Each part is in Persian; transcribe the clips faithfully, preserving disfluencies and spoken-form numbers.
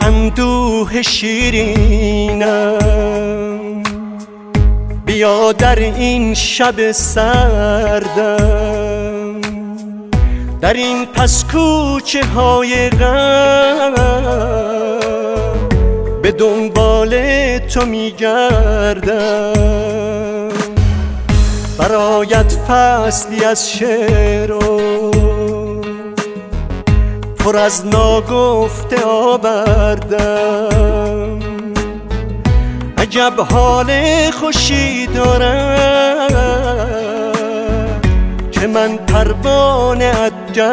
اندوه شیرینم، بیا در این شب سردم، در این پس کوچه های غم به دنبال تو میگردم. برایت فصلی از شعر و پر از ناگفته آوردم، عجب حال خوشی دارم که من پروانه ات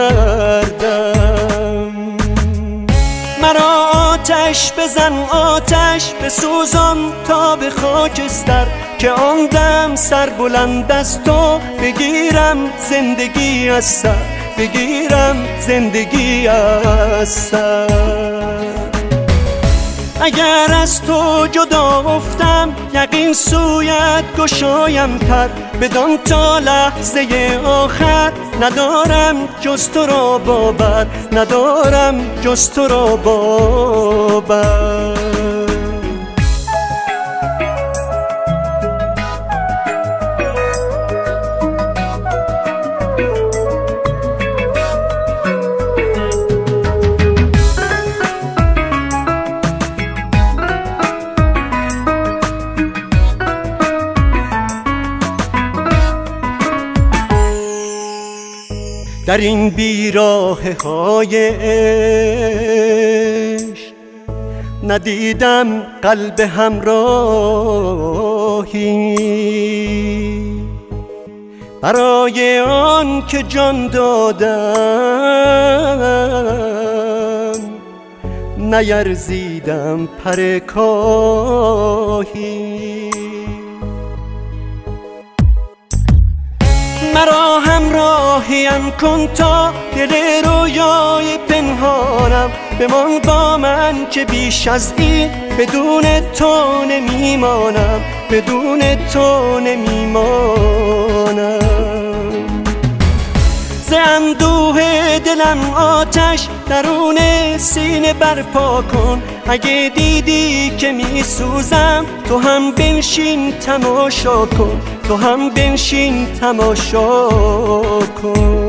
گردم. مرا آتش بزن آتش بسوزان تا به خاکستر، که آن دم سر بلند از تو بگیرم زندگی از سر، بگیرم زندگی از سر. اگر از تو جدا افتم یقین سویت گشایم تر، بدان تا لحظه آخر ندارم جز تو را باور، ندارم جز تو را باور. در این بیراهه های عشق ندیدم قلب همراهی، برای آن که جان دادم نیرزیدم پر کاهی. مرا همراهیم کن تا دل رویای پنهانم بمان با من، که بیش از این بدون تو نمیمانم، بدون تو نمیمانم. ز اندوه دلم آتش درون سینه برپا کن، اگه دیدی که می سوزم تو هم بنشین تماشا کن، تو هم بنشین تماشا کن.